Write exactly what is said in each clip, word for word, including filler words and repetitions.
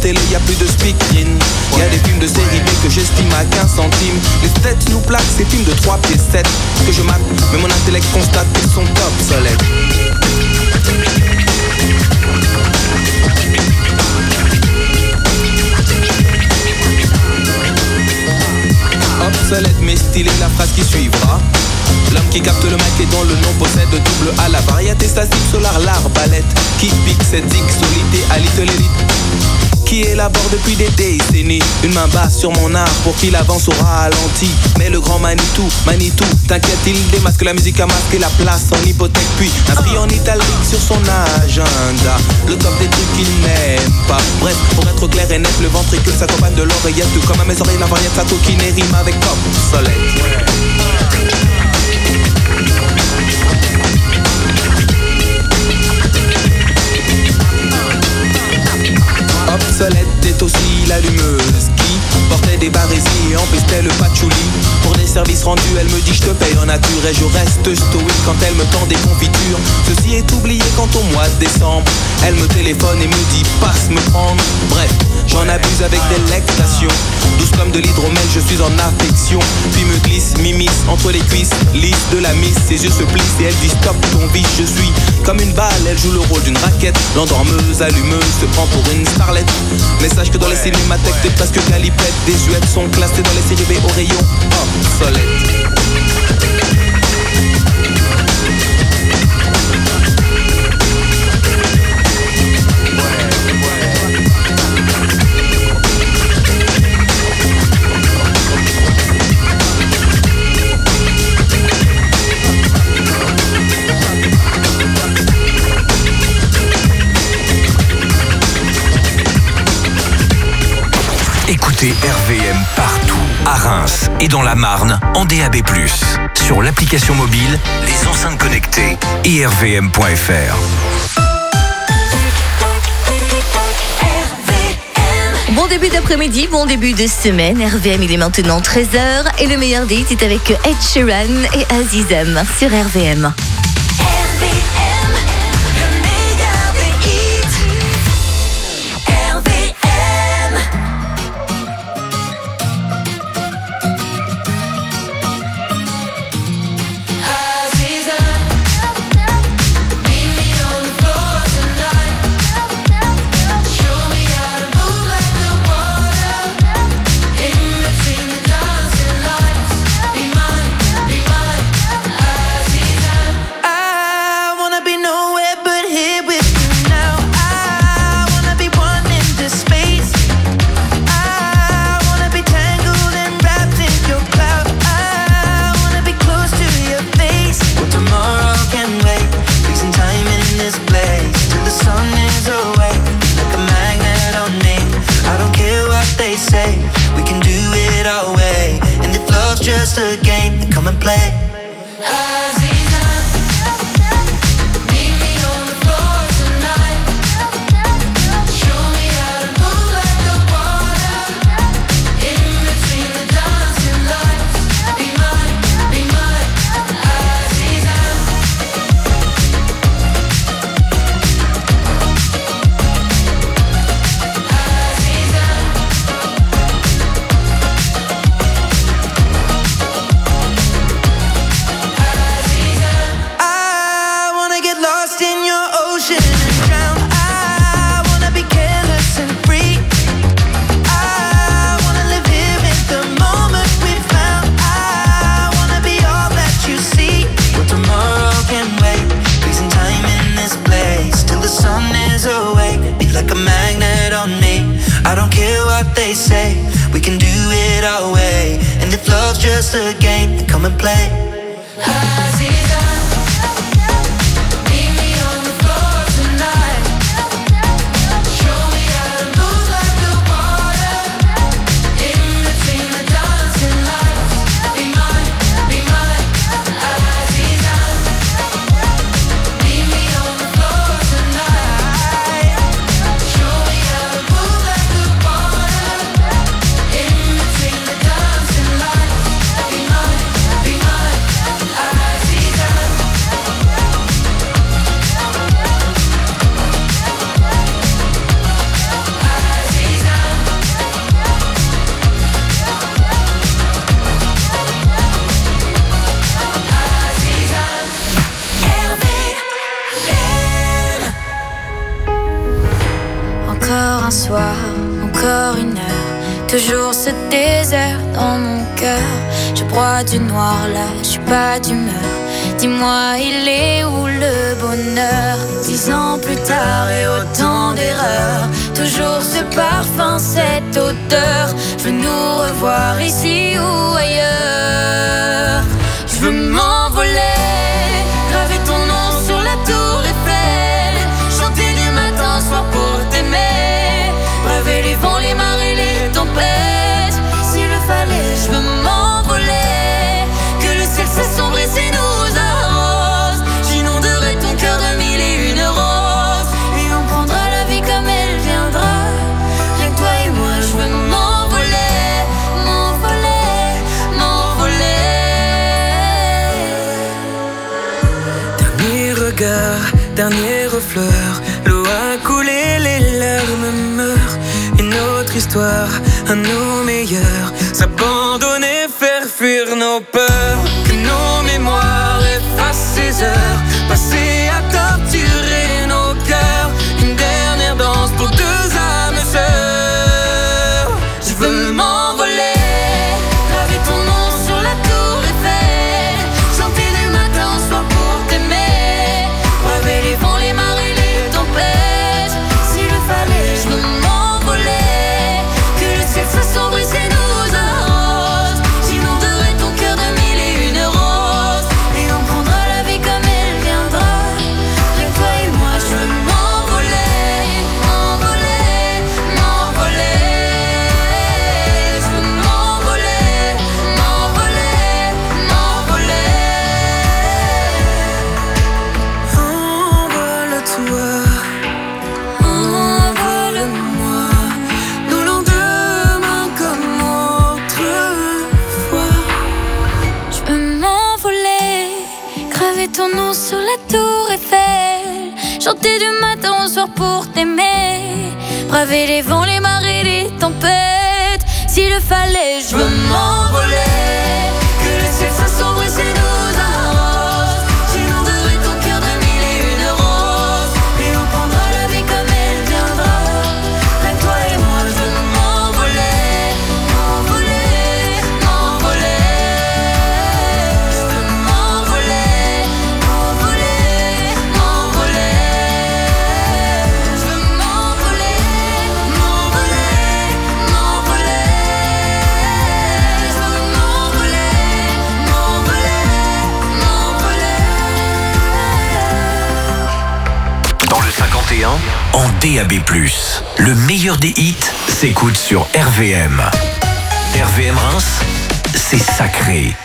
télé, y a plus de speaking. Y a des films de série B que j'estime à quinze centimes. Les têtes nous plaquent, ces films de trois pieds sept que je mate, mais mon intellect constate qu'ils sont obsolètes. Obsolète mais stylé, la phrase qui suivra. L'homme qui capte le mic et dont le nom possède double A. La variété statique solar, l'arbalète qui pique cette zig solité à little elite, qui élabore depuis des décennies une main basse sur mon art pour qu'il avance au ralenti. Mais le grand Manitou, Manitou, t'inquiète, il démasque la musique à masquer la place en hypothèque, puis inscrit en italique sur son agenda le top des trucs qu'il n'aime pas. Bref, pour être clair et net, le ventricule s'accompagne de l'oreillette, tout comme à mes oreilles la variété, sa coquine rime avec obsolète. Obsolète est aussi l'allumeuse qui portait des barésies et empestait le patchouli. Pour des services rendus, elle me dit je te paye en nature et je reste stoïque quand elle me tend des confitures. Ceci est oublié quand au mois de décembre elle me téléphone et me dit passe me prendre. Bref, j'en abuse avec délectation, douce comme de l'hydromel, je suis en affection. Puis me glisse, m'immisce entre les cuisses, lisse de la miss, ses yeux se plissent et elle dit stop ton vice. Je suis comme une balle, elle joue le rôle d'une raquette. L'endormeuse, allumeuse, se prend pour une starlette. Mais sache que dans les cinémathèques t'es presque galipette. Des jouettes sont classées dans les séries B au rayon obsolète. Écoutez R V M partout, à Reims et dans la Marne, en D A B plus, sur l'application mobile, les enceintes connectées et r v m point f r. Bon début d'après-midi, bon début de semaine. R V M, il est maintenant treize heures et le meilleur date est avec Ed Sheeran et Azizam sur R V M. Just a game, then come and play. Say we can do it our way, and if love's just a game, then come and play. Be mine, be mine, Encore un soir, encore une heure, toujours ce désert dans mon cœur. Je broie du noir là, je suis pas d'humeur. Dis-moi, il est où le bonheur? Dix ans plus tard et autant d'erreurs, toujours ce parfum, cette odeur. Je veux nous revoir ici ou ailleurs. Je veux m'envoler, graver ton nom sur la tour Eiffel, chanter du matin au soir pour t'aimer, braver les vents, les marées, les tempêtes. S'il le fallait, je veux m'envoler, que le ciel s'assombrit et nous arrose. J'inonderai ton cœur de mille et une roses, et on prendra la vie comme elle viendra. Rien que toi et moi, je veux m'envoler, m'envoler, m'envoler. Dernier regard, dernier refleur, l'eau a coulé, les larmes meurent. Une autre histoire, à nos meilleurs, s'abandonner, faire fuir nos peurs. Que nos mémoires effacent ces heures passées à torturer nos cœurs. Une dernière danse pour deux âmes sœurs. Je veux m'envoler, graver ton nom sur la tour Eiffel, chanter du matin au soir pour t'aimer, braver les vents, les marées, les tempêtes. S'il le fallait, je veux m'envoler, que le ciel s'assombrisse et nous arrose. J'inonderai ton cœur de mille et une roses, et on prendra la vie comme elle viendra. Rien que toi et moi, je veux m'envoler, m'envoler, m'envoler. Je veux m'envoler, m'envoler, m'envoler. Envole-toi, envole-moi, nos lendemains comme autrefois. Je veux m'envoler, graver ton nom sur la tour Eiffel, chanter du matin au soir pour t'aimer, braver les vents, les marées, les tempêtes. S'il le fallait, je veux m'envoler, que le ciel s'assombrit et nous arrose. J'inonderai ton cœur de mille et une roses, et on prendra la vie comme elle viendra. Rien que toi et moi, je veux m'envoler, m'envoler, m'envoler. Je veux m'envoler, m'envoler, m'envoler. Je veux m'envoler, m'envoler, m'envoler. Je veux m'envoler, m'envoler, m'envoler. Dans le cinquante et un, en D A B plus, le meilleur des hits s'écoute sur R V M. R V M Reims, c'est sacré.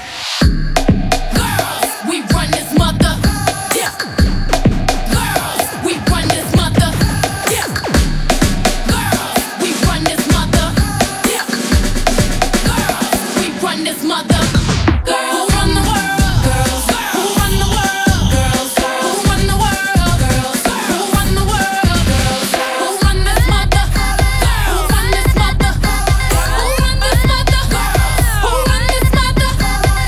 We run this mother. Yeah. Girls, we run this mother. Yeah. Girls, we run this mother. Yeah. Girls, we run this mother. Girls, who run the world? Girls, who run the world? Girls, who run the world? Girls, who run the world? Girls, who run this mother? Who run this mother? Who run this mother? Who run this mother?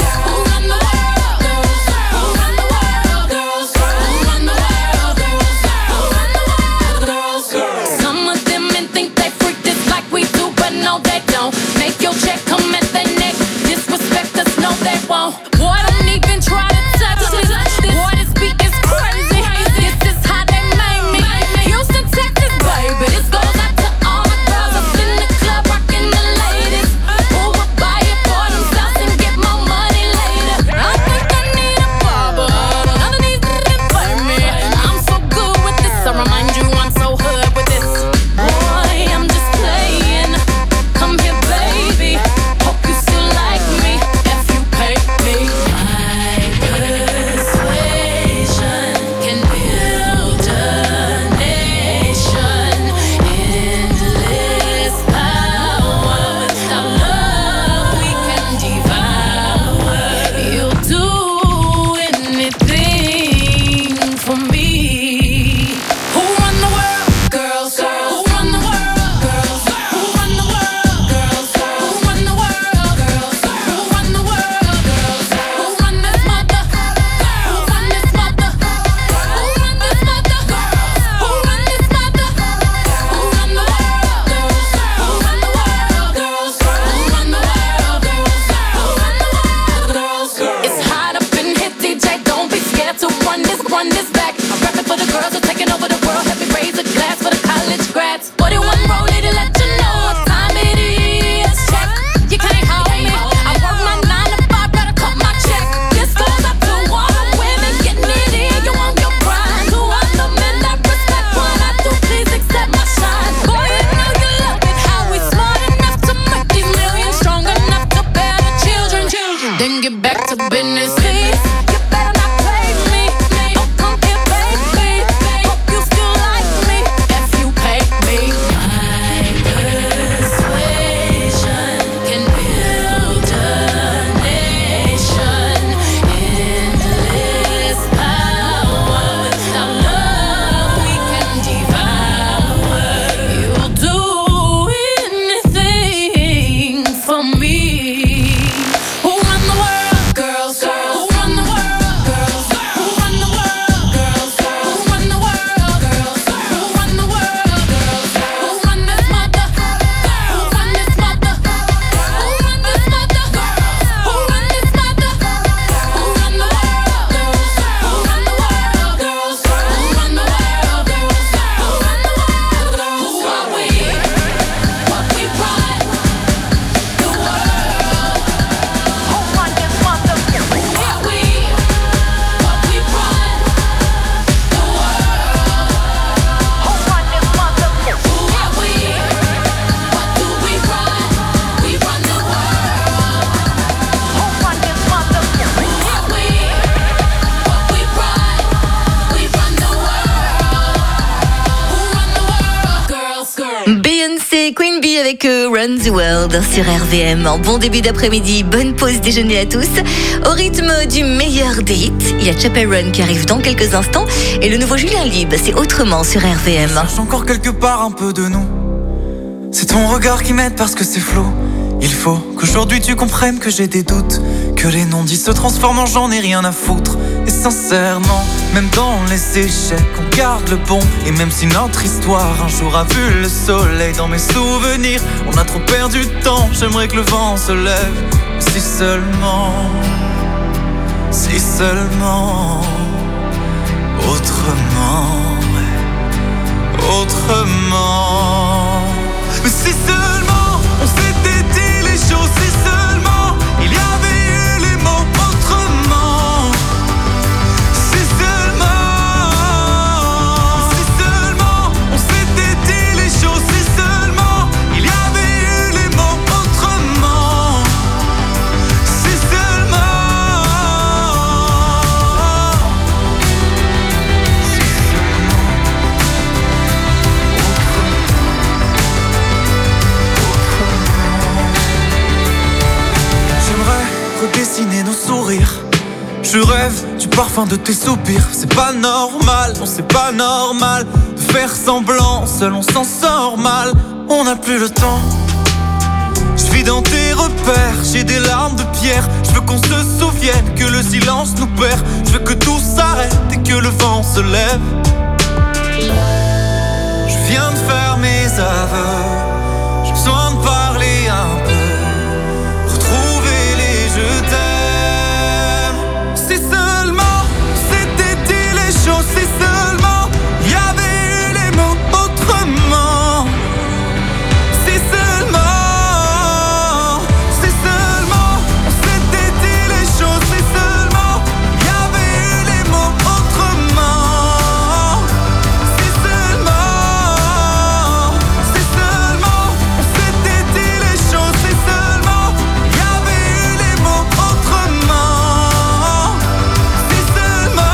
Beyoncé, Queen Bee avec euh, Run the World sur R V M. En bon début d'après-midi, bonne pause déjeuner à tous. Au rythme du meilleur des hits, il y a Chapel Run qui arrive dans quelques instants et le nouveau Julien Libre, c'est autrement sur R V M. Je cherche encore quelque part un peu de nous. C'est ton regard qui m'aide parce que c'est flou. Il faut qu'aujourd'hui tu comprennes que j'ai des doutes, que les non-dits se transforment en j'en ai rien à foutre. Et sincèrement, même dans les échecs, on garde le bon. Et même si notre histoire un jour a vu le soleil, dans mes souvenirs, on a trop perdu de temps. J'aimerais que le vent se lève, si seulement, si seulement, autrement, autrement. Mais si seulement on s'était dit les choses, si seulement il y avait eu les mots autrement. Si seulement, si seulement on s'était dit les choses, si seulement il y avait eu les mots autrement. Si seulement, si seulement, redessiner nos sourires. Je rêve du parfum de tes soupirs. C'est pas normal, non c'est pas normal de faire semblant, seul on s'en sort mal. On n'a plus le temps. Je vis dans tes repères, j'ai des larmes de pierre. Je veux qu'on se souvienne que le silence nous perd. Je veux que tout s'arrête et que le vent se lève. Je viens de faire mes aveux, j'ai besoin de parler un peu. Je t'aime. Si seulement c'était dit les choses, si seulement il y avait eu les mots autrement. Si seulement, si seulement on s'était dit les choses, si seulement il y avait eu les mots autrement. Si seulement, si seulement on s'était dit les choses, si seulement il y avait eu les mots autrement. Si seulement,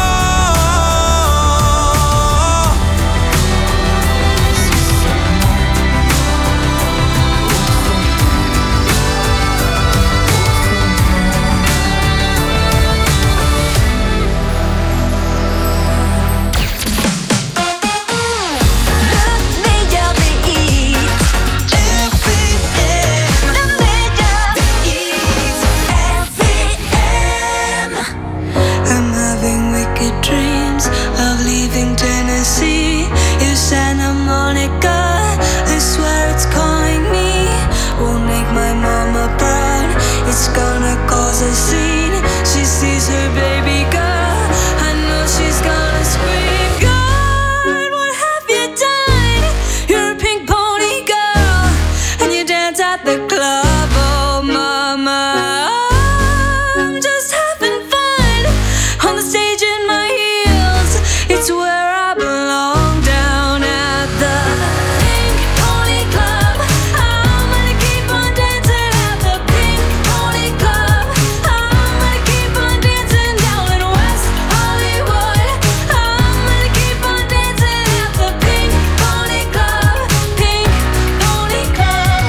Le meilleur des hits, R V M. Le meilleur des hits, R V M. I'm having wicked dreams of leaving Tennessee. You Santa Monica, I swear it's calling me. Won't make my mama proud, it's gonna cause a scene. She sees her baby girl, I know she's gonna scream. God, what have you done? You're a pink pony girl, and you dance at the club, oh mama. I'm just having fun on the stage in my heels. It's where I belong, down at the Pink Pony Club. I'm gonna keep on dancing at the Pink Pony Club. I'm gonna keep on dancing down in West Hollywood. I'm gonna keep on dancing at the Pink Pony Club. Pink Pony Club.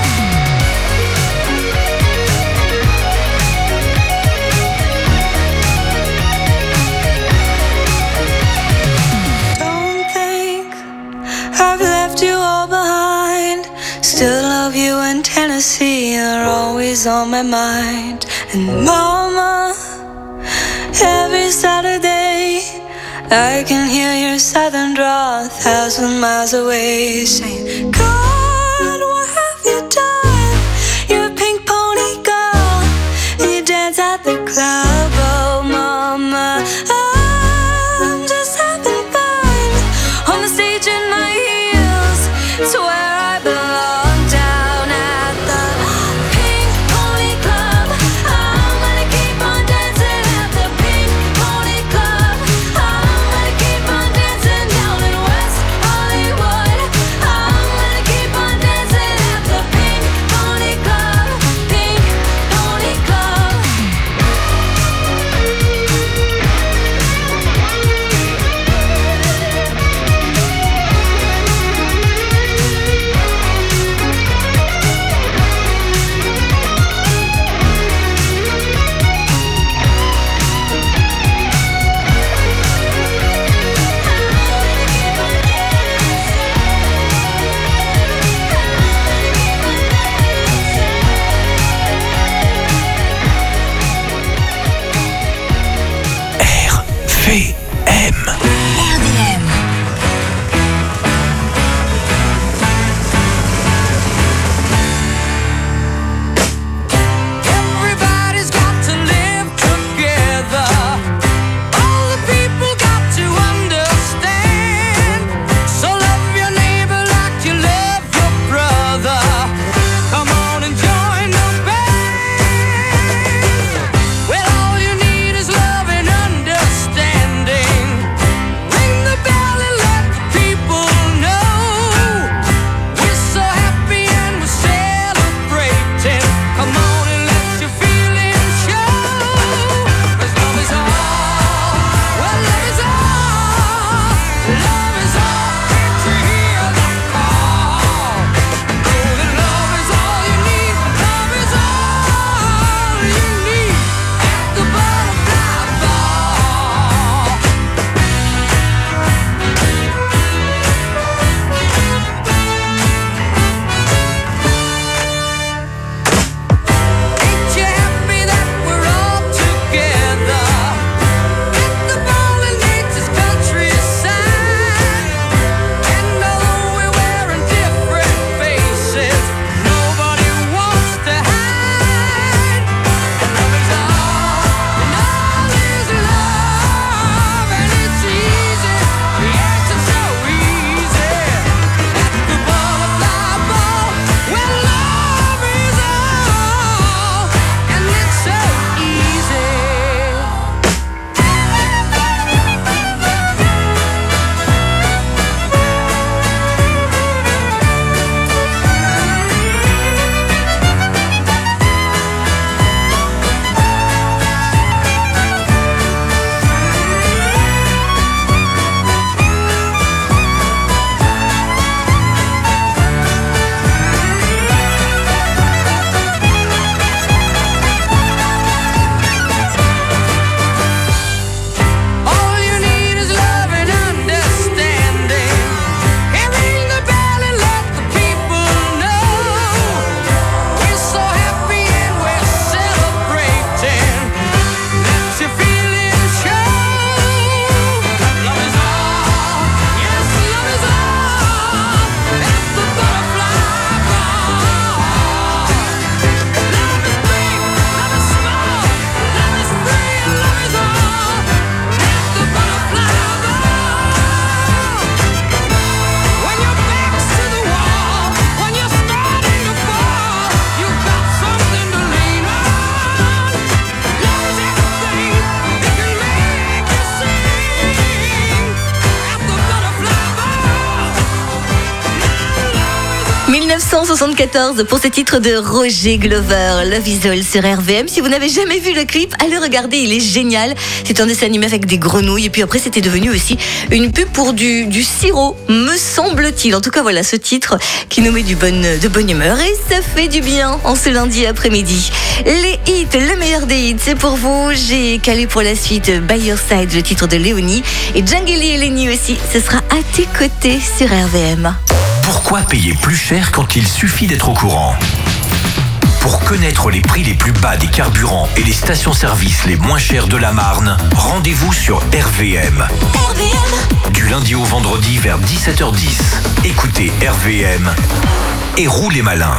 Don't think I've left you all behind. Still love you in Tennessee, you're always on my mind. And mama, every Saturday I can hear your southern drawl a thousand miles away, saying, God, what have you done? You're a pink pony girl, and you dance at the club, oh mama. I'm just having fun on the stage in my heels. It's where I belong, down at the Pink Pony Club. I'm gonna keep on dancing at the Pink Pony Club. I'm gonna keep on dancing down in West Hollywood. I'm gonna keep on soixante-quatorze pour ce titre de Roger Glover, Love Is All sur R V M. Si vous n'avez jamais vu le clip, allez regarder, il est génial. C'est un dessin animé avec des grenouilles et puis après c'était devenu aussi une pub pour du, du sirop, me semble-t-il. En tout cas voilà ce titre qui nous met du bonne, de bonne humeur et ça fait du bien en ce lundi après-midi. Les hits, le meilleur des hits, c'est pour vous. J'ai calé pour la suite By Your Side, le titre de Léonie, et Djangeli et Lenny aussi, ce sera à tes côtés sur R V M. Pourquoi payer plus cher quand il suffit d'être au courant ? Pour connaître les prix les plus bas des carburants et les stations-service les moins chères de la Marne, rendez-vous sur R V M. R V M. Du lundi au vendredi vers dix-sept heures dix. Écoutez R V M et roulez malin.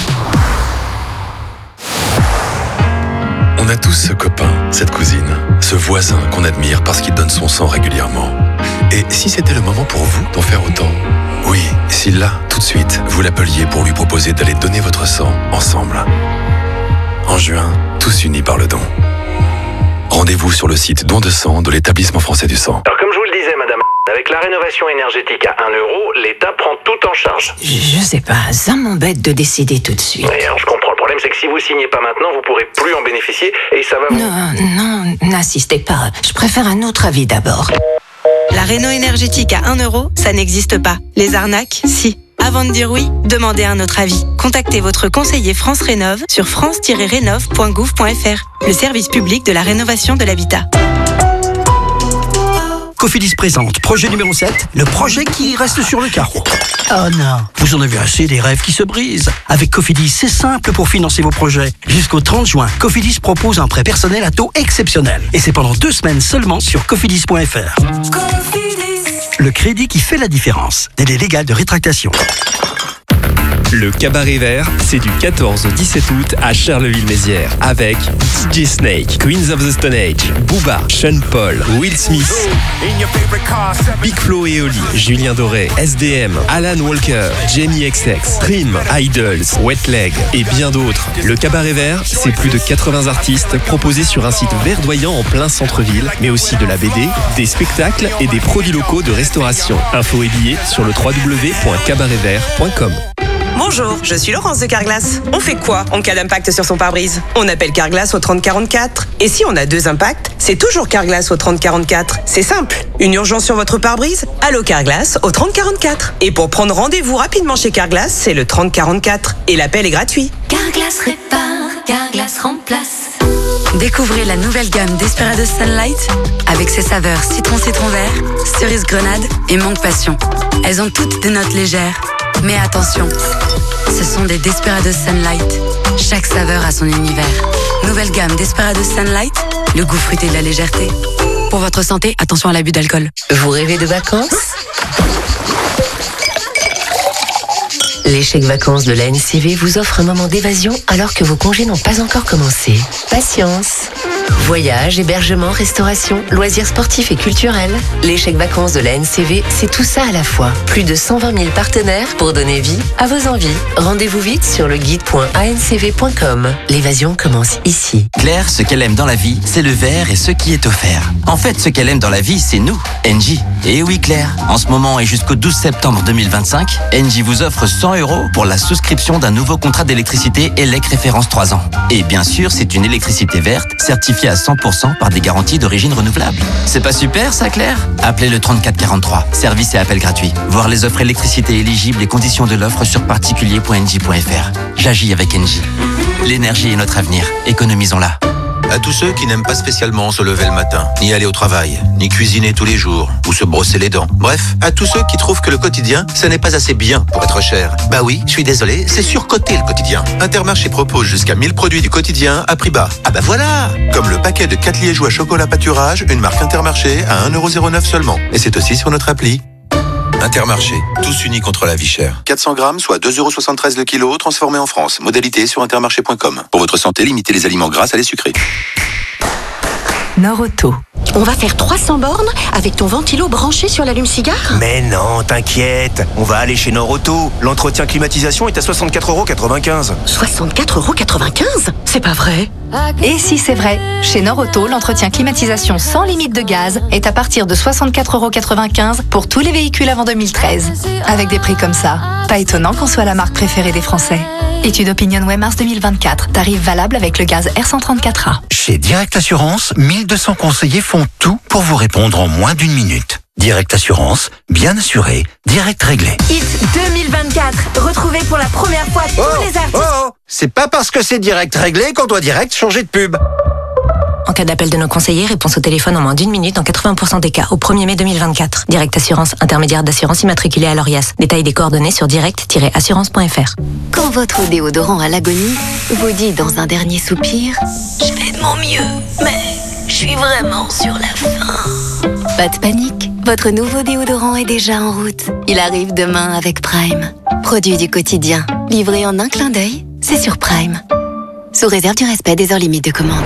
On a tous ce copain, cette cousine, ce voisin qu'on admire parce qu'il donne son sang régulièrement. Et si c'était le moment pour vous d'en faire autant ? Oui, si là, tout de suite, vous l'appeliez pour lui proposer d'aller donner votre sang ensemble. En juin, tous unis par le don. Rendez-vous sur le site don de sang de l'établissement français du sang. Alors comme je vous le disais, madame, avec la rénovation énergétique à un euro, l'État prend tout en charge. Je sais pas, ça m'embête de décider tout de suite. Oui, alors je comprends. Le problème, c'est que si vous signez pas maintenant, vous pourrez plus en bénéficier et ça va vous... Non, non, n'insistez pas. Je préfère un autre avis d'abord. La réno énergétique à un euro, ça n'existe pas. Les arnaques, si. Avant de dire oui, demandez un autre avis. Contactez votre conseiller France Rénov sur france tiret rénov point gouv point f r, le service public de la rénovation de l'habitat. Cofidis présente projet numéro sept, le projet qui reste sur le carreau. Oh non, vous en avez assez des rêves qui se brisent. Avec Cofidis, c'est simple pour financer vos projets. Jusqu'au trente juin, Cofidis propose un prêt personnel à taux exceptionnel. Et c'est pendant deux semaines seulement sur cofidis point f r. Cofidis. Le crédit qui fait la différence. Délai légal de rétractation. Le Cabaret Vert, c'est du quatorze au dix-sept août à Charleville-Mézières avec D J Snake, Queens of the Stone Age, Booba, Sean Paul, Will Smith, Big Flo et Oli, Julien Doré, S D M, Alan Walker, Jamie X X, Trim, Idols, Wet Leg et bien d'autres. Le Cabaret Vert, c'est plus de quatre-vingts artistes proposés sur un site verdoyant en plein centre-ville, mais aussi de la B D, des spectacles et des produits locaux de restauration. Infos et billets sur le w w w point cabaret vert point com. Bonjour, je suis Laurence de Carglass. On fait quoi en cas d'impact sur son pare-brise ? On appelle Carglass au trente quarante-quatre. Et si on a deux impacts, c'est toujours Carglass au trente quarante-quatre. C'est simple. Une urgence sur votre pare-brise ? Allô Carglass au trente quarante-quatre. Et pour prendre rendez-vous rapidement chez Carglass, c'est le trente quarante-quatre. Et l'appel est gratuit. Carglass répare, Carglass remplace. Découvrez la nouvelle gamme Desperados Sunlight avec ses saveurs citron-citron vert, cerise grenade et mangue passion. Elles ont toutes des notes légères. Mais attention, ce sont des Desperados Sunlight. Chaque saveur a son univers. Nouvelle gamme Desperados Sunlight, le goût fruité de la légèreté. Pour votre santé, attention à l'abus d'alcool. Vous rêvez de vacances ? Les chèques vacances de la N C V vous offrent un moment d'évasion alors que vos congés n'ont pas encore commencé. Patience. Voyages, hébergement, restauration, loisirs sportifs et culturels. Les chèques vacances de la N C V, c'est tout ça à la fois. Plus de cent vingt mille partenaires pour donner vie à vos envies. Rendez-vous vite sur le guide point a n c v point com. L'évasion commence ici. Claire, ce qu'elle aime dans la vie, c'est le verre et ce qui est offert. En fait, ce qu'elle aime dans la vie, c'est nous, Engie. Et oui Claire, en ce moment et jusqu'au douze septembre deux mille vingt-cinq, Engie vous offre cent euros pour la souscription d'un nouveau contrat d'électricité E L E C référence trois ans. Et bien sûr, c'est une électricité verte, certifiée à cent pour cent par des garanties d'origine renouvelable. C'est pas super ça Claire ? Appelez le trente-quatre quarante-trois, service et appel gratuit. Voir les offres électricité éligibles et conditions de l'offre sur particulier point engie point f r. J'agis avec Engie. L'énergie est notre avenir, économisons-la. À tous ceux qui n'aiment pas spécialement se lever le matin, ni aller au travail, ni cuisiner tous les jours, ou se brosser les dents. Bref, à tous ceux qui trouvent que le quotidien, ça n'est pas assez bien pour être cher. Bah oui, je suis désolé, c'est surcoté le quotidien. Intermarché propose jusqu'à mille produits du quotidien à prix bas. Ah bah voilà ! Comme le paquet de quatre liégeois chocolat pâturage, une marque Intermarché à un euro zéro neuf seulement. Et c'est aussi sur notre appli. Intermarché, tous unis contre la vie chère. quatre cents grammes, soit deux euros soixante-treize le kilo, transformé en France. Modalité sur intermarché point com. Pour votre santé, limitez les aliments gras à les sucrés. Nord Auto, On va faire trois cents bornes avec ton ventilo branché sur l'allume-cigare? Mais non, t'inquiète. On va aller chez Norauto. L'entretien climatisation est à soixante-quatre euros quatre-vingt-quinze. soixante-quatre euros quatre-vingt-quinze? C'est pas vrai. Et si c'est vrai, chez Norauto, l'entretien climatisation sans limite de gaz est à partir de soixante-quatre euros quatre-vingt-quinze pour tous les véhicules avant deux mille treize. Avec des prix comme ça, pas étonnant qu'on soit la marque préférée des Français. Étude OpinionWay mars deux mille vingt-quatre. Tarif valable avec le gaz R cent trente-quatre A. Chez Direct Assurance, mille deux cents conseillers font tout pour vous répondre en moins d'une minute. Direct Assurance, bien assuré, direct réglé. Hit deux mille vingt-quatre, retrouvez pour la première fois tous Oh, les artistes. oh, oh, c'est pas parce que c'est direct réglé qu'on doit direct changer de pub. En cas d'appel de nos conseillers, réponse au téléphone en moins d'une minute dans quatre-vingts pour cent des cas au premier mai deux mille vingt-quatre. Direct Assurance, intermédiaire d'assurance immatriculée à l'Orias. Détail des coordonnées sur direct tiret assurance point f r. Quand votre déodorant à l'agonie vous dit dans un dernier soupir « Je fais de mon mieux, mais je suis vraiment sur la fin ». Pas de panique, votre nouveau déodorant est déjà en route. Il arrive demain avec Prime. Produit du quotidien, livré en un clin d'œil, c'est sur Prime. Sous réserve du respect des heures limites de commande.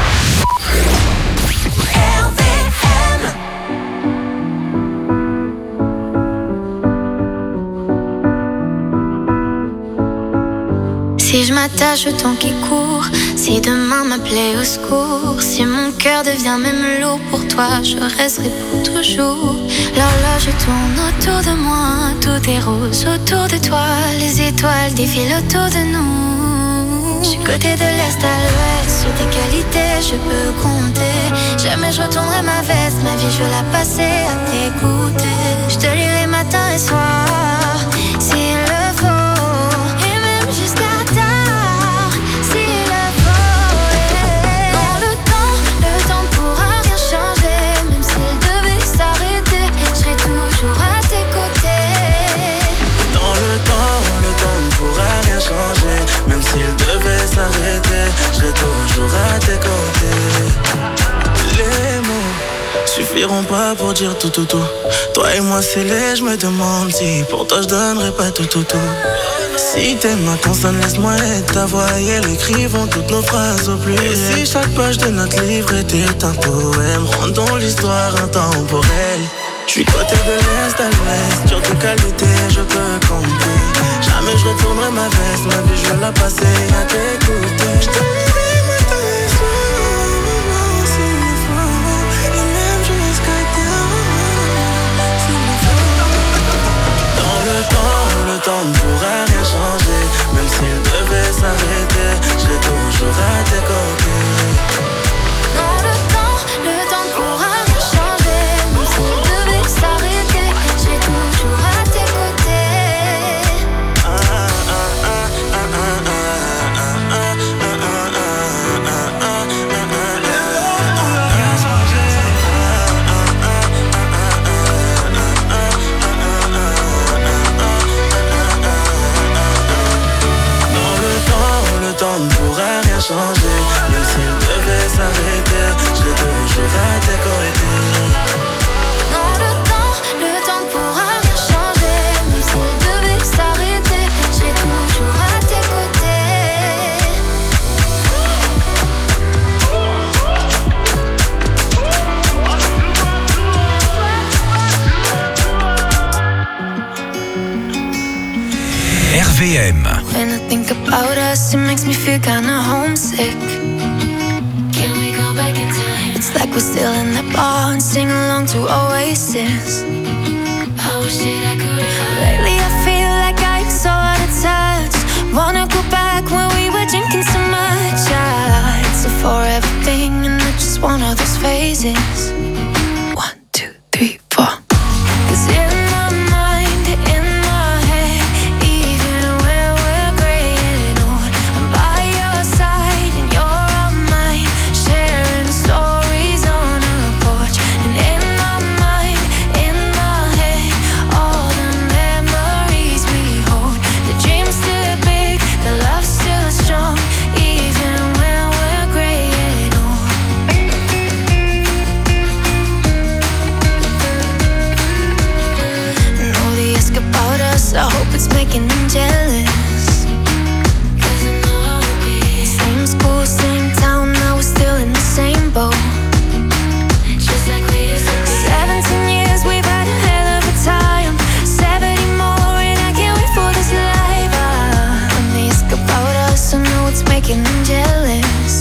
Si je m'attache au temps qui court, si demain m'appelait au secours, si mon cœur devient même lourd pour toi, je resterai pour toujours. L'horloge tourne autour de moi, tout est rose autour de toi, les étoiles défilent autour de nous. Je suis côté de l'est à l'ouest, sur tes qualités je peux compter. Jamais je retournerai ma veste, ma vie je veux la passer à t'écouter. Je te lirai matin et soir, s'il le faut. Même s'il devait s'arrêter, je serai toujours à tes côtés. Les mots suffiront pas pour dire tout tout tout. Toi et moi c'est laid, je me demande si pour toi je donnerais pas tout tout tout. Si t'es ma consonne, laisse-moi être ta voix et elle écrivons toutes nos phrases au plus. Et si chaque page de notre livre était un poème, rendons l'histoire intemporelle. Je suis côté de l'est à l'ouest, sur tes qualités je peux compter. Jamais je retournerai ma veste, ma vie je veux la passer à t'écouter. Je te lirai matin et soir, s'il le faut, et même jusqu'à demain, s'il le faut. Dans le temps, le temps ne pourra rien changer. Même s'il devait s'arrêter, je serai toujours à tes côtés. Dans le temps, le temps ne pourra rien changer. Même s'il devait s'arrêter, je serai toujours à tes côtés. Ne pourra rien changer. Même s'il devait s'arrêter, je serai toujours à tes côtés. Dans le temps, le temps ne pourra rien changer. Même s'il devait s'arrêter, je serai toujours à tes côtés. R V M. When I think about us, it makes me feel kinda homesick. Can we go back in time? It's like we're still in that bar and sing along to Oasis. Oh shit, I could. Lately I feel like I'm so out of touch. Wanna go back when we were drinking so much. Yeah, it's a forever thing and it's just one of those phases. One, two, three, four. 'Cause in my mind, in my head, even when we're gray and old, I'm by your side and you're on mine, sharing stories on a porch. And in my mind, in my head, all the memories we hold. The dream's still big, the love's still strong, even when we're gray and old. making them jealous.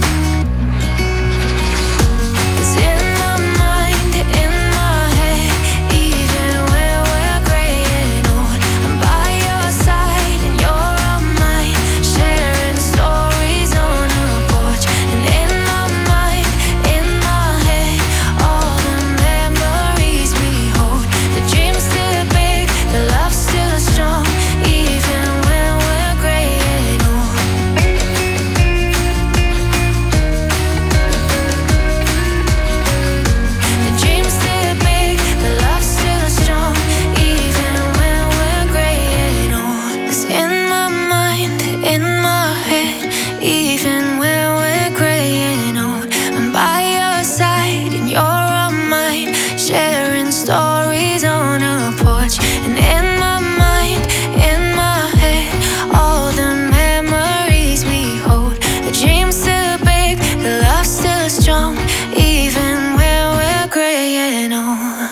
'Cause in my mind, in my head, even when we're gray and old, I'm by your side and you're on mine, sharing stories on a porch. And in my mind, in my head, all the memories we hold. The dream's still big, the love's still strong, even when we're gray and old. The dream's still big, the love's still strong, even when we're gray and old. 'Cause in my mind, in my head, even when we're gray and old, I'm by your side and you're on mine, sharing stories on a porch. And in my mind, in my head, all the memories we hold. The dream's still big, the love's still strong, even when we're gray and old.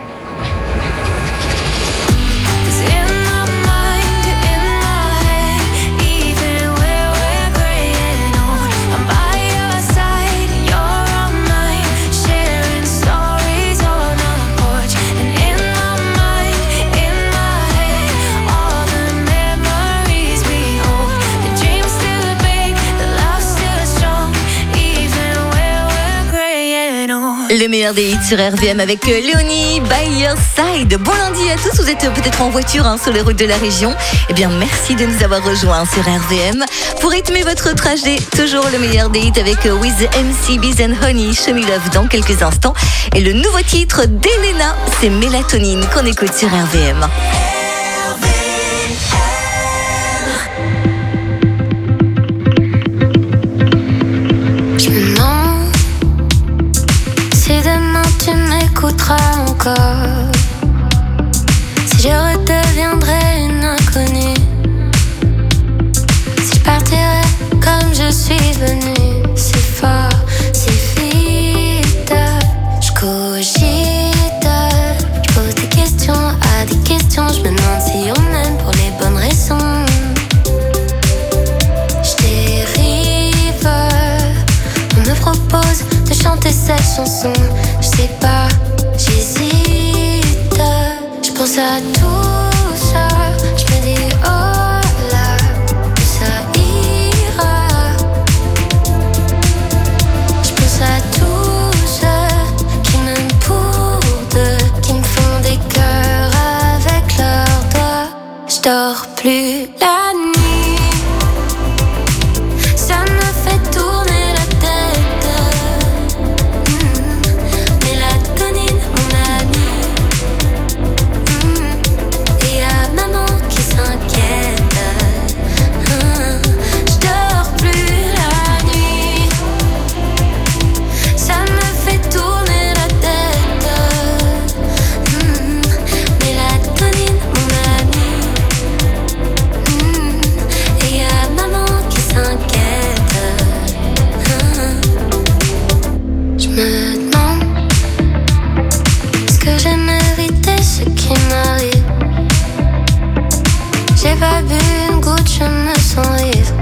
'Cause in my mind, in my head, even when we're gray and old, I'm by your side and you're on mine, sharing stories on a porch. And in my mind, in my head, all the memories we hold. The dream's still big, the love's still strong, even when we're gray and old. Le meilleur des hits sur R V M avec euh, Léonie, By Your Side. Bon lundi à tous, vous êtes euh, peut-être en voiture hein, sur les routes de la région. Eh bien, merci de nous avoir rejoints sur R V M. Pour rythmer votre trajet, toujours le meilleur des hits avec euh, With M C, Bees and Honey, Show Me Love dans quelques instants. Et le nouveau titre d'Elena, c'est Mélatonine qu'on écoute sur R V M. Je me demande si demain tu m'écouteras encore, si je redeviendrai une inconnue, si je partirai comme je suis venue. C'est fort, c'est vite, je cogite, je pose des questions à des questions. Je me demande si on m'aime pour les bonnes raisons. Je dérive, on me propose de chanter cette chanson. Je sais pas, j'hésite, je pense à tout ça. Je me dis oh là, ça ira. Je pense à tous ceux qui m'aiment pour deux, qui me font des cœurs avec leurs doigts. Je dors plus la nuit, ça me fait tourner la tête. Mmh. Mélatonine, mon ami. Mmh. Et y'a maman qui s'inquiète. Mmh. Je dors plus la nuit, ça me fait tourner la tête. Mmh. Mélatonine, mon ami. Mmh. Et y'a maman qui s'inquiète. Mmh. Je me demande, est-ce que j'ai mérité ce qui m'arrive? J'ai pas bu une goutte, je me sens ivre.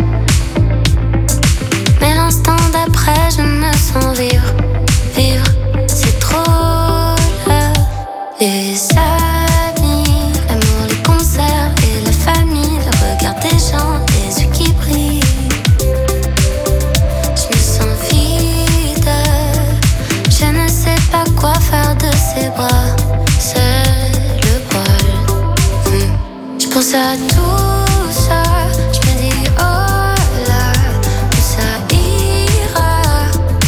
Mais l'instant d'après, je me sens vivre. Vivre, c'est trop là. Les amis, l'amour, les concerts et la famille, le regard des gens, les yeux qui brillent. Je me sens vide, je ne sais pas quoi faire de ces bras. C'est le bol. Hmm. Je pense à tout ça, je me dis oh là, ça ira.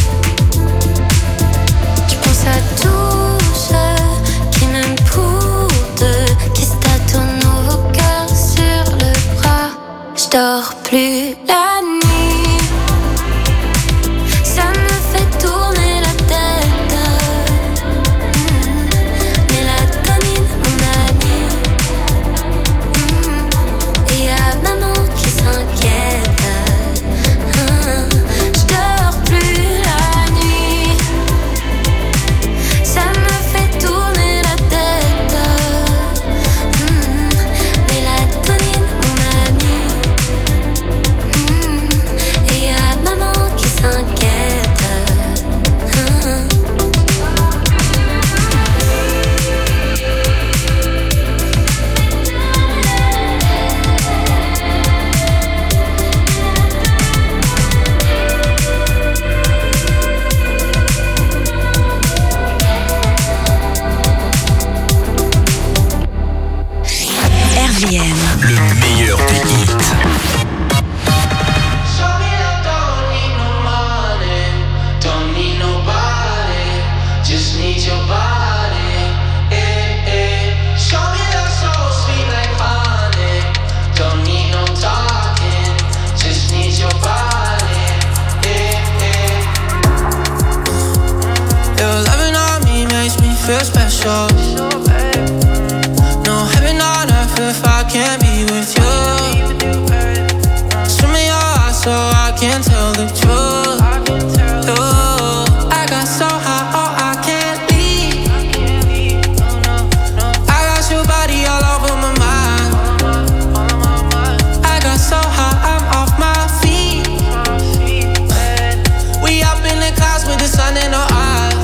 Je pense à tous ceux qui m'aiment pour deux, qui se tatouent nos cœurs sur le bras. Je dors plus la nuit, ça me fait tourner la tête. Mmh. Mélatonine, mon ami. Mmh. Et y'a maman qui s'inquiète. Mmh. Je dors plus la nuit, ça me fait tourner la tête. Mmh. Mélatonine, mon ami. Mmh. sure. No heaven on earth if I can't be with you. Show me your eyes so I can tell the truth. Oh, I got so high, oh I can't leave. I got your body all over my mind. I got so high, I'm off my feet. We up in the clouds with the sun in our eyes.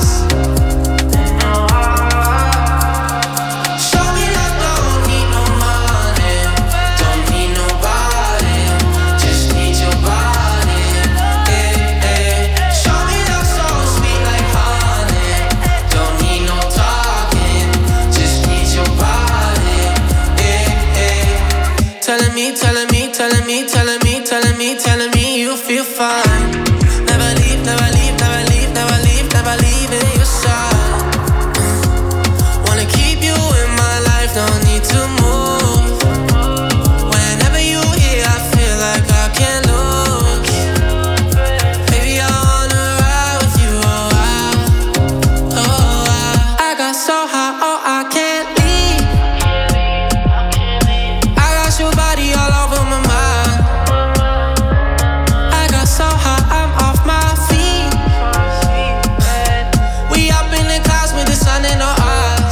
Show me love, don't need no money, don't need nobody, just need your body. Eh, eh. Show me love so sweet like honey, don't need no talking, just need your body. Eh, eh. Telling me, telling me, telling me, telling me, telling me, telling me you feel fine. Never leave, never leave, never leave, never leave, never leave in your side. Wanna keep you in my life, don't need to move. Whenever you here, I feel like I can't lose. Baby, I wanna ride with you, oh I, oh I. I got so high, oh I can't leave. I got your body all over my mind. I got so high, I'm off my feet. We up in the clouds with the sun in our eyes.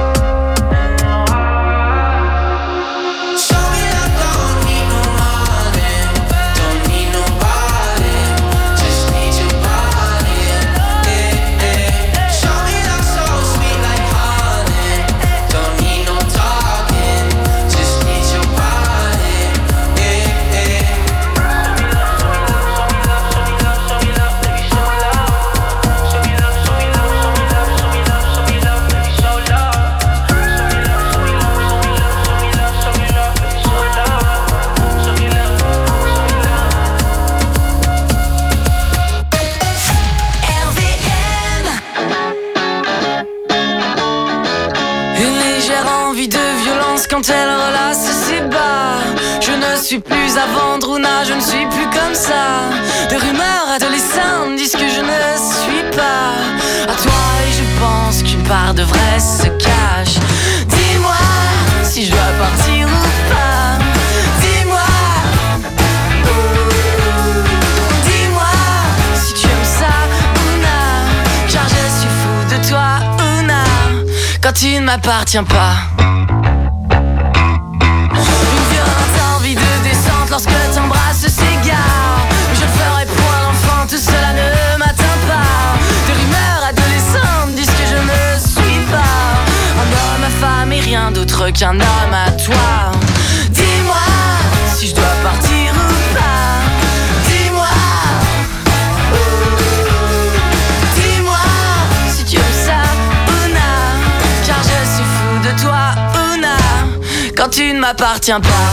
Show me love, don't need no money, don't need nobody, just need your body. Eh, eh. Show me love so sweet like honey, don't need no talking, just need your body. Eh, eh. Une légère envie de violence quand elle relasse ses bas. Je ne suis plus à vendre, Ouna, je ne suis plus comme ça. Des rumeurs adolescentes disent que je ne suis pas à toi et je pense qu'une part de vrai se cache. Dis-moi si je dois partir ou pas. Dis-moi, dis-moi si tu aimes ça, Ouna, car je suis fou de toi, Ouna, quand tu ne m'appartiens pas. Une violente envie de descente lorsque t'embrasses s'égare. Mais je le ferai pour un enfant, tout cela ne m'atteint pas. Des rumeurs adolescentes disent que je ne suis pas un homme, ma femme et rien d'autre qu'un homme à toi. Dis-moi si je dois partir ou pas. Dis-moi, dis-moi si tu aimes ça, Ouna, car je suis fou de toi, Ouna, quand tu ne m'appartiens pas.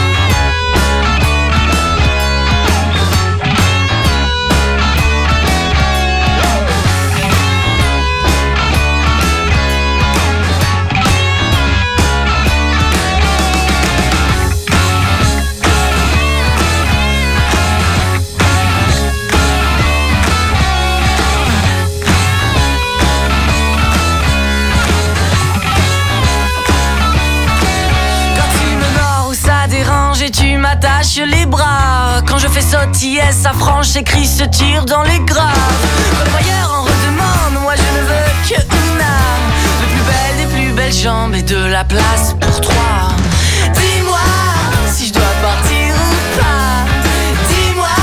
Et tu m'attaches les bras. Quand je fais sautiller sa frange, s'écrit se tire dans les graves. Quand le voyeur en redemande, moi je ne veux que Ouna, de plus belle des plus belles jambes et de la place pour trois. Dis-moi si je dois partir ou pas. Dis-moi,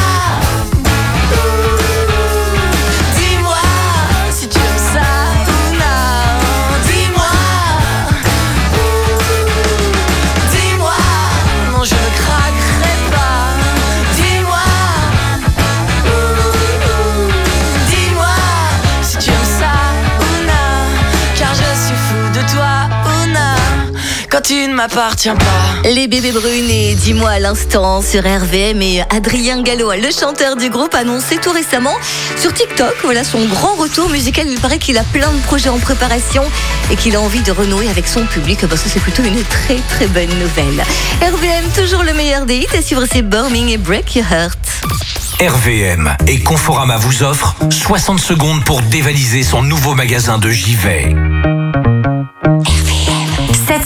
dis-moi si tu aimes ça, Ouna. Dis-moi, dis-moi, non je ne craquerai pas. Dis-moi, dis-moi si tu aimes ça, Ouna, car je suis fou de toi, Ouna, quand tu ne m'appartiens pas. Les bébés brunes et dis-moi à l'instant sur R V M, et Adrien Gallo, le chanteur du groupe, a annoncé tout récemment sur TikTok, voilà son grand retour musical. Il paraît qu'il a plein de projets en préparation et qu'il a envie de renouer avec son public. Parce que c'est plutôt une très très bonne nouvelle. R V M, toujours le meilleur des hits. À suivre, c'est Burning et Break Your Heart. R V M et Conforama vous offrent soixante secondes pour dévaliser son nouveau magasin de Givet.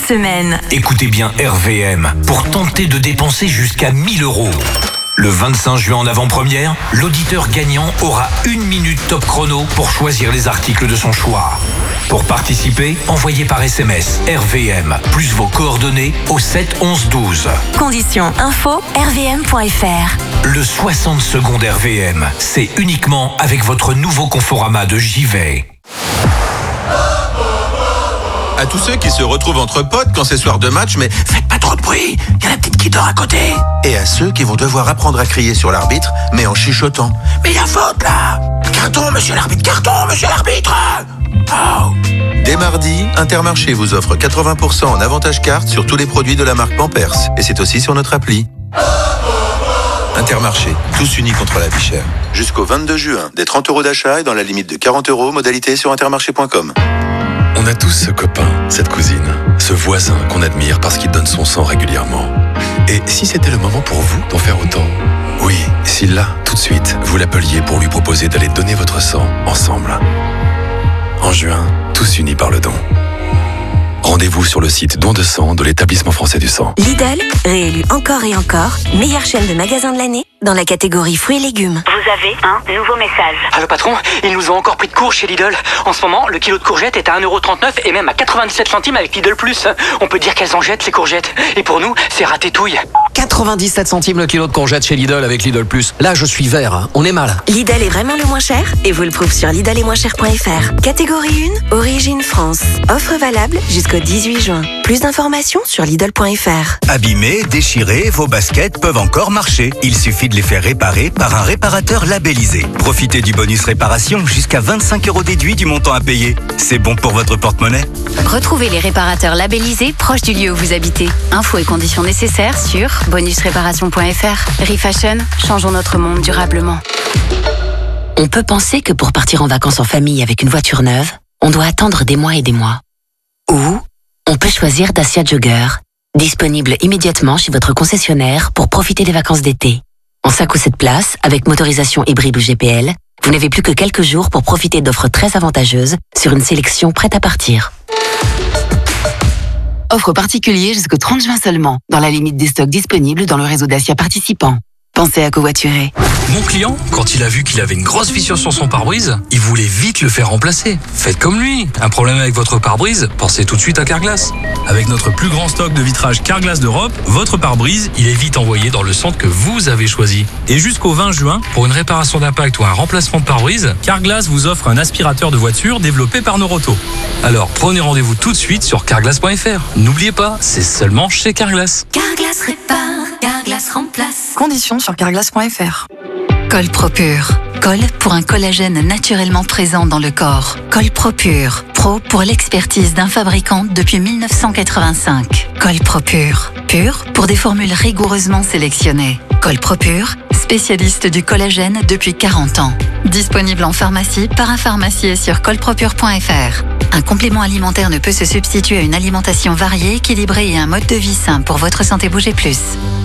semaine. Écoutez bien R V M pour tenter de dépenser jusqu'à mille euros. Le vingt-cinq juin en avant-première, l'auditeur gagnant aura une minute top chrono pour choisir les articles de son choix. Pour participer, envoyez par S M S R V M plus vos coordonnées au sept onze douze. Conditions info r v m point f r. Le soixante secondes R V M, c'est uniquement avec votre nouveau Conforama de J V. À tous ceux qui se retrouvent entre potes quand c'est soir de match, mais faites pas trop de bruit, y a la petite qui dort à côté. Et à ceux qui vont devoir apprendre à crier sur l'arbitre, mais en chuchotant. Mais y a faute là! Carton, monsieur l'arbitre, carton, monsieur l'arbitre! Oh. Dès mardi, Intermarché vous offre quatre-vingts pour cent en avantage carte sur tous les produits de la marque Pampers. Et c'est aussi sur notre appli. Intermarché, tous unis contre la vie chère. Jusqu'au vingt-deux juin, des trente euros d'achat et dans la limite de quarante euros, modalité sur intermarché point com. On a tous ce copain, cette cousine, ce voisin qu'on admire parce qu'il donne son sang régulièrement. Et si c'était le moment pour vous d'en faire autant? Oui, si là, tout de suite, vous l'appeliez pour lui proposer d'aller donner votre sang ensemble. En juin, tous unis par le don. Rendez-vous sur le site don de sang de l'établissement français du sang. Lidl, réélu encore et encore, meilleure chaîne de magasins de l'année dans la catégorie fruits et légumes. Vous avez un nouveau message. Ah, le patron, ils nous ont encore pris de court chez Lidl. En ce moment, le kilo de courgettes est à un euro trente-neuf et même à quatre-vingt-dix-sept centimes avec Lidl Plus. On peut dire qu'elles en jettent, ces courgettes. Et pour nous, c'est ratétouille. quatre-vingt-dix-sept centimes le kilo de courgettes chez Lidl avec Lidl Plus. Là, je suis vert, hein. On est mal. Lidl est vraiment le moins cher et vous le prouve sur lidl et moins cher point f r. Catégorie un, origine France. Offre valable jusqu'au dix-huit juin. Plus d'informations sur lidl point f r. Abîmés, déchirés, vos baskets peuvent encore marcher. Il suffit de les faire réparer par un réparateur labellisé. Profitez du bonus réparation jusqu'à vingt-cinq euros déduits du montant à payer. C'est bon pour votre porte-monnaie. Retrouvez les réparateurs labellisés proches du lieu où vous habitez. Infos et conditions nécessaires sur bonus réparation point f r. Refashion, changeons notre monde durablement. On peut penser que pour partir en vacances en famille avec une voiture neuve, on doit attendre des mois et des mois. Ou on peut choisir Dacia Jogger, disponible immédiatement chez votre concessionnaire pour profiter des vacances d'été. En cinq ou sept places, avec motorisation hybride ou G P L, vous n'avez plus que quelques jours pour profiter d'offres très avantageuses sur une sélection prête à partir. Offre particulière jusqu'au trente juin seulement, dans la limite des stocks disponibles dans le réseau Dacia participant. Pensez à covoiturer. Mon client, quand il a vu qu'il avait une grosse fissure sur son pare-brise, il voulait vite le faire remplacer. Faites comme lui. Un problème avec votre pare-brise, pensez tout de suite à Carglass. Avec notre plus grand stock de vitrage Carglass d'Europe, votre pare-brise, il est vite envoyé dans le centre que vous avez choisi. Et jusqu'au vingt juin, pour une réparation d'impact ou un remplacement de pare-brise, Carglass vous offre un aspirateur de voiture développé par Noroto. Alors prenez rendez-vous tout de suite sur carglass point f r. N'oubliez pas, c'est seulement chez Carglass. Carglass répare, Carglass remplace. Conditions sur carglass point f r. Col Propure. Col pour un collagène naturellement présent dans le corps. Col Propure. Pro pour l'expertise d'un fabricant depuis mille neuf cent quatre-vingt-cinq. Col Propure. Pur pour des formules rigoureusement sélectionnées. Col Propure, spécialiste du collagène depuis quarante ans. Disponible en pharmacie, parapharmacie et sur colpropure point f r. Un complément alimentaire ne peut se substituer à une alimentation variée, équilibrée et un mode de vie sain pour votre santé. Bougez plus.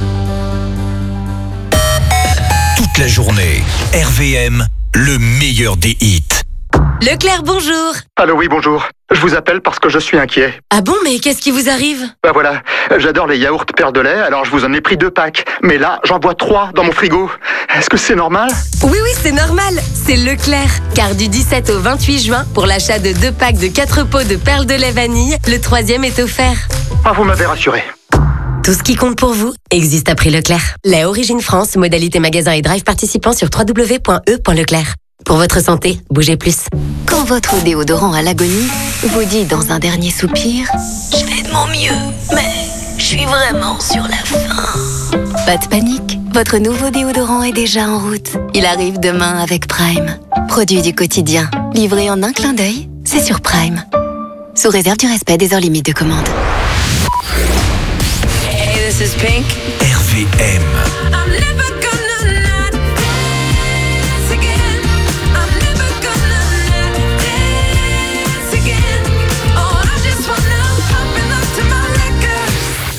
Toute la journée, R V M, le meilleur des hits. Leclerc, bonjour. Allô, oui, bonjour. Je vous appelle parce que je suis inquiet. Ah bon, mais qu'est-ce qui vous arrive? Bah voilà, j'adore les yaourts Père de lait, alors je vous en ai pris deux packs. Mais là, j'en vois trois dans mon frigo. Est-ce que c'est normal? Oui, oui, c'est normal. C'est Leclerc. Car du dix-sept au vingt-huit juin, pour l'achat de deux packs de quatre pots de perles de lait vanille, le troisième est offert. Ah, vous m'avez rassuré. Tout ce qui compte pour vous existe à prix Leclerc. Lait Origine France, modalité magasin et drive participant sur w w w point e point leclerc. Pour votre santé, bougez plus. Quand votre déodorant à l'agonie vous dit dans un dernier soupir « Je fais de mon mieux, mais je suis vraiment sur la fin ». Pas de panique, votre nouveau déodorant est déjà en route. Il arrive demain avec Prime. Produit du quotidien, livré en un clin d'œil, c'est sur Prime. Sous réserve du respect des heures limites de commande. Hey, this is Pink. R V M. I'm never gonna not dance again. I'm never gonna not dance again. Oh, I just wanna pop it up to my record.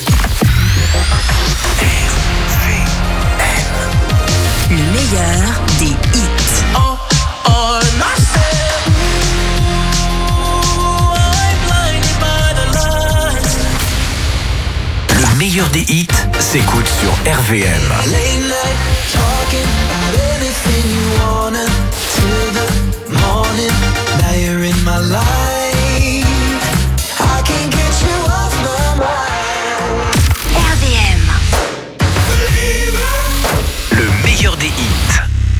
R V M. Le meilleur des hits. Oh, oh, myself. I'm blinded by the lights. meilleur des hits s'écoute sur R V M. R V M. Le meilleur des hits.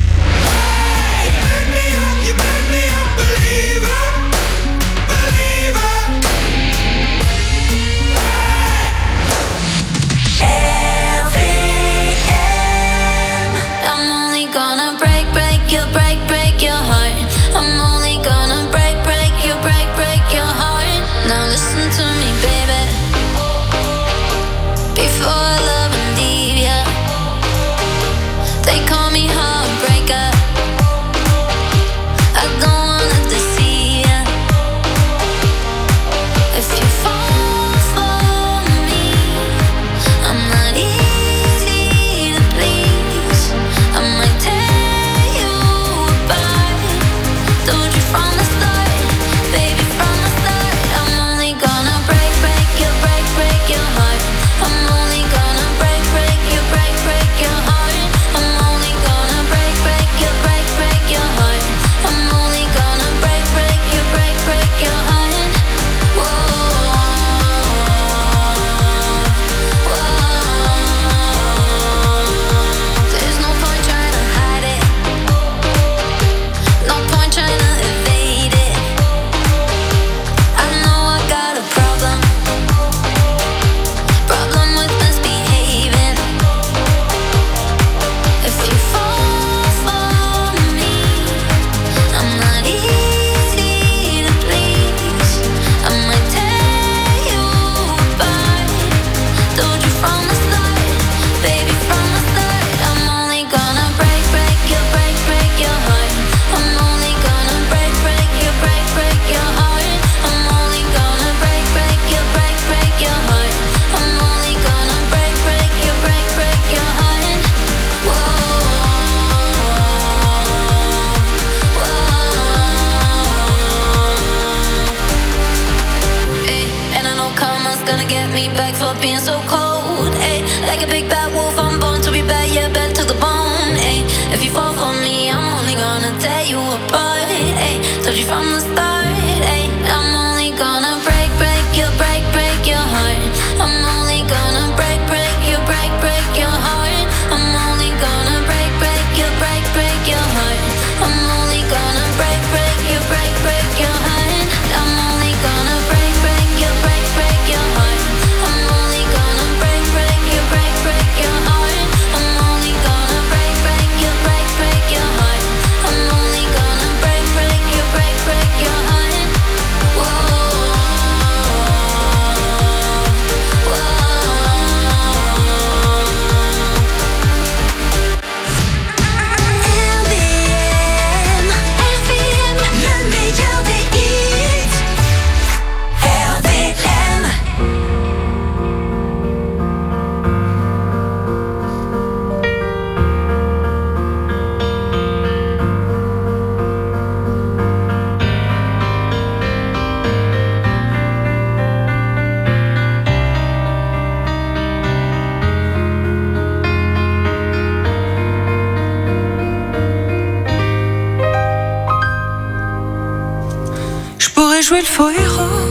Jouer le faux héros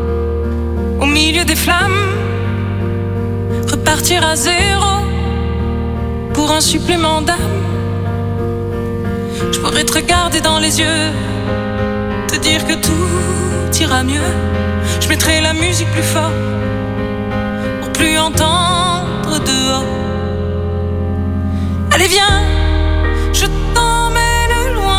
au milieu des flammes, repartir à zéro pour un supplément d'âme. Je pourrais te regarder dans les yeux, te dire que tout ira mieux. Je mettrai la musique plus fort pour plus entendre dehors. Allez viens, je t'emmène loin.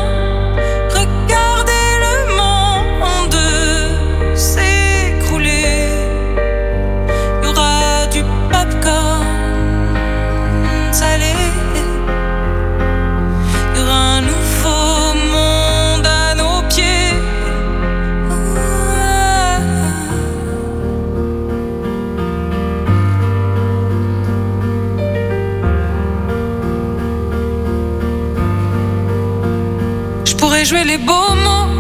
Jouer les beaux mots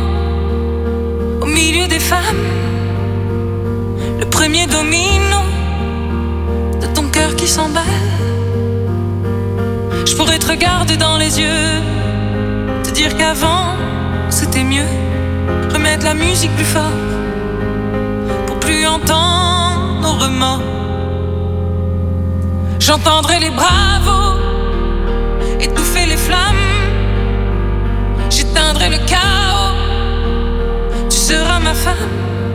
au milieu des femmes, le premier domino qui s'emballe. Je pourrais te regarder dans les yeux, te dire qu'avant c'était mieux. Remettre la musique plus fort pour plus entendre nos remords. J'entendrai les bravos étouffer les flammes. J'éteindrai le chaos. Tu seras ma femme.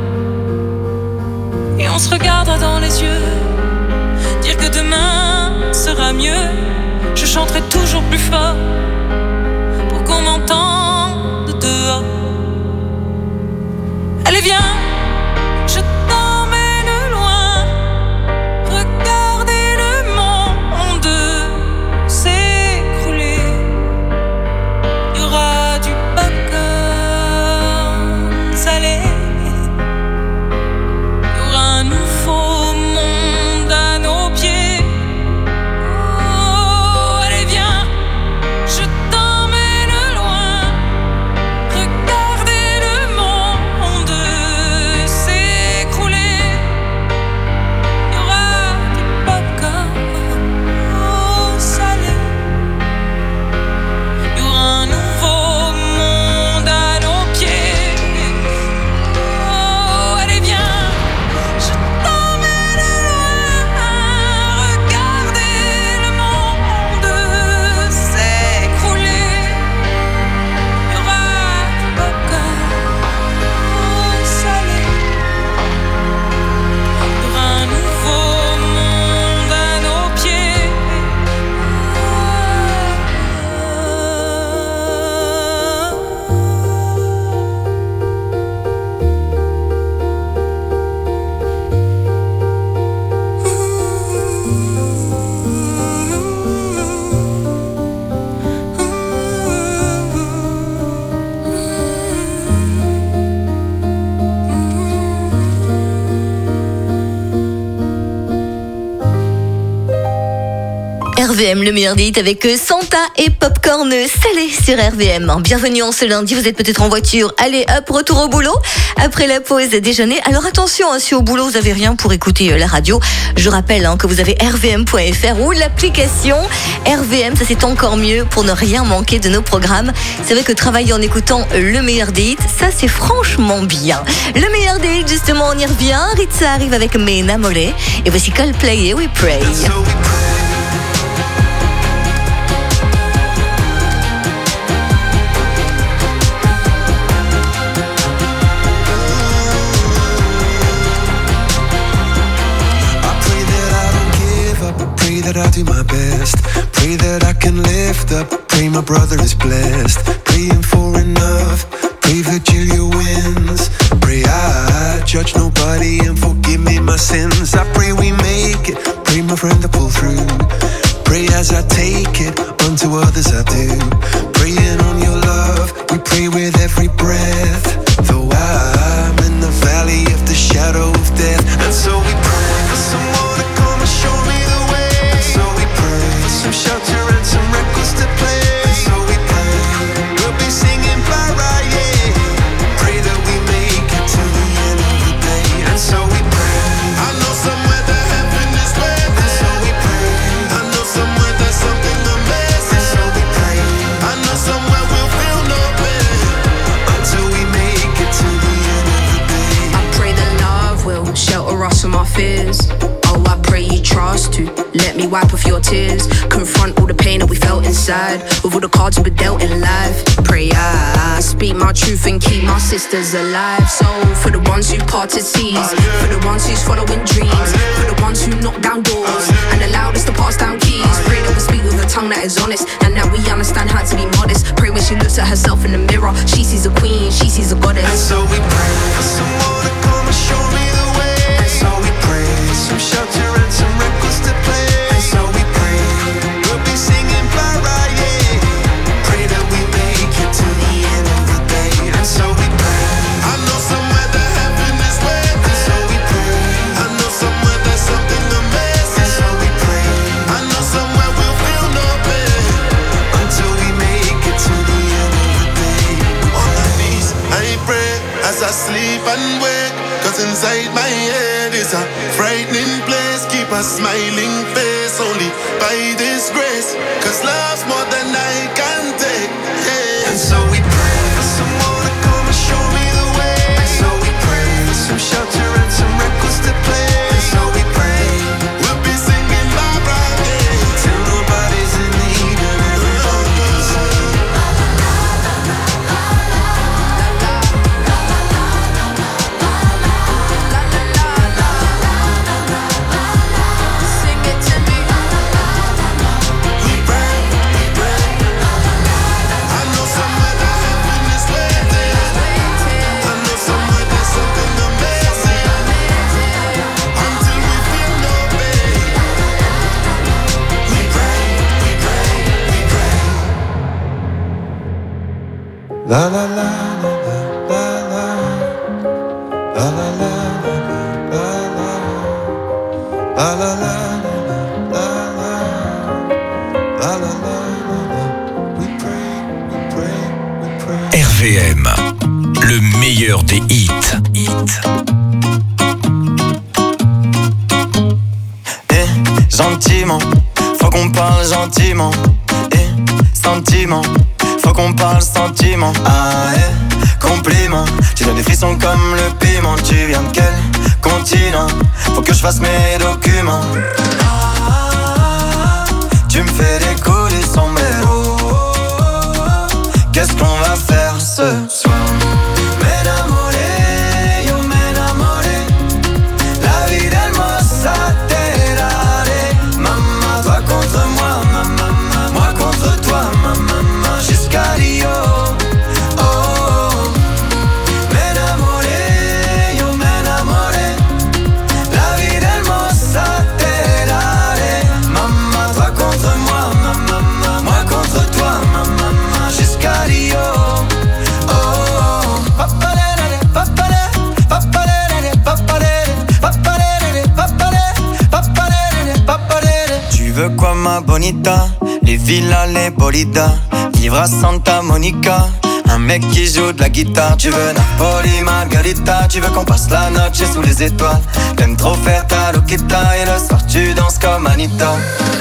Et on se regardera dans les yeux, dire que demain sera mieux. Je chanterai toujours plus fort pour qu'on m'entende dehors. Allez viens, je t'emmène loin. Regardez le monde s'écrouler. Il y aura du popcorn salé. Il y aura un nouveau monde à nos pieds. Oh, allez viens, je t'emmène loin. Regardez le monde s'écrouler. Il y aura du popcorn salé. Il y aura un nouveau monde à nos pieds. Oh, allez viens, je t'emmène loin. Regardez le monde s'écrouler. Il y aura du popcorn salé. Il y aura un nouveau monde à nos pieds. R V M, le meilleur des hits avec Santa et Popcorn salé sur R V M. Bienvenue en ce lundi, vous êtes peut-être en voiture. Allez hop, retour au boulot après la pause déjeuner. Alors attention, hein, si au boulot vous avez rien pour écouter euh, la radio, je rappelle hein, que vous avez R V M point F R ou l'application R V M, ça c'est encore mieux pour ne rien manquer de nos programmes. C'est vrai que travailler en écoutant le meilleur des hits, ça c'est franchement bien. Le meilleur des hits, justement, on y revient. Ritza arrive avec Mena Mole et voici Coldplay et We Pray. Pray that I do my best. Pray that I can lift up. Pray my brother is blessed. Praying for enough. Pray Virgilia wins. Pray I judge nobody and forgive me my sins. I pray we make it. Pray my friend to pull through. Pray as I take it. Unto others I do. Praying on your love. We pray with every breath. Though I'm in the valley of the shadow of death. And so we pray for someone to come and show me the way. So we pray for some shelter and some records to play. So we pray we'll be singing para, yeah. Pray that we make it to the end of the day. And so we pray. I know somewhere that heaven is waiting. And so we pray. I know somewhere there's something amazing. And so we pray. I know somewhere we'll feel no pain until we make it to the end of the day. I pray that love will shelter us from our fears. Oh, I pray you trust to let me wipe off your tears. Confront all the pain that we felt inside with all the cards we were dealt in life. Pray I speak my truth and keep my sisters alive. So for the ones who parted seas, for the ones who's following dreams, for the ones who knock down doors and allowed us to pass down keys. Pray that we speak with a tongue that is honest and that we understand how to be modest. Pray when she looks at herself in the mirror, she sees a queen, she sees a goddess. And so we pray for someone to come and show me the way. And so we pray some shelter and some records to play. And so we pray we'll be singing para, yeah. Pray that we make it to the end of the day. And so we pray. I know somewhere that heaven is waiting. And so we pray. I know somewhere there's something amazing. And so we pray. I know somewhere we'll feel no pain until we make it to the end of the day. On my knees, I pray as I sleep and wake. Cause inside my head is a frightening place. Keep a smiling face. us. Cause love's more than I can take. Yeah. And so we pray for someone to come and show me the way. And so we pray for some shelter and some records to play. And so we pray we'll be singing bye bye day till nobody's in need and everybody can sing. Sing it to me. We pray, we pray. I know somewhere that heaven is waiting. I know somewhere there's something amazing. Until we feel no pain. We pray, we pray, we pray. La la la la la la la la la la la la la la R V M, le meilleur des hits. Eh, gentiment, faut qu'on parle gentiment. Eh, sentiment, faut qu'on parle sentiment. Ah, eh, compliment, tu donnes des frissons comme le piment. Tu viens de quel continent? Faut que je fasse mes documents. Ah, tu me fais décoller sombrero. Qu'est-ce qu'on va faire ce soir? M'enamoré, yo m'enamoré. La vie d'hermosa terare. Maman, toi contre moi, maman, moi contre toi, maman, jusqu'à Rio. Oh, oh. M'enamoré, yo m'enamoré. La vie d'hermosa terare. Maman, toi contre moi, maman, moi contre toi, maman, jusqu'à Rio. Oh, oh. Papalere, papalere, papalere, papalere, papalere, papalere, papalere, papalere. Tu veux quoi ma bonita? Les villas, les bolidas, vivre à Santa Monica. Un mec qui joue de la guitare. Tu veux Napoli, Margarita. Tu veux qu'on passe la noche sous les étoiles. T'aimes trop faire ta loquita. Et le soir tu danses comme Anita.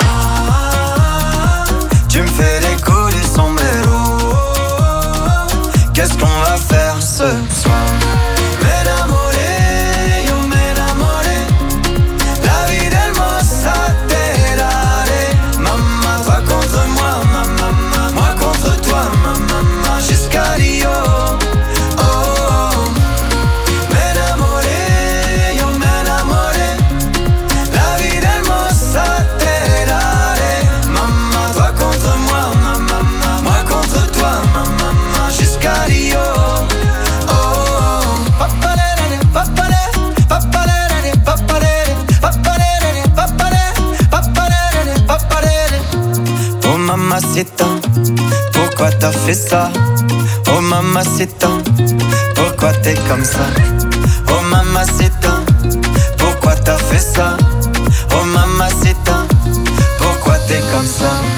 Ah, tu me fais décoller sombrero. Qu'est-ce qu'on va faire ce soir? M'enamoré, yo m'enamoré. La vie d'hermosa terare. Maman, toi contre moi, maman, moi contre toi, maman, jusqu'à Rio. Oh, oh. M'enamoré, yo m'enamoré. La vie d'hermosa terare. Maman, toi contre moi, maman, moi contre toi, maman, jusqu'à Rio. Oh, oh. Papalere, papalere, papalere, papalere, papalere, papalere, papalere, papalere. Oh mamacita, pourquoi t'as fait ça? Oh mamacita, pourquoi t'es comme ça? Oh mamacita, pourquoi t'as fait ça? Oh mamacita, pourquoi t'es comme ça?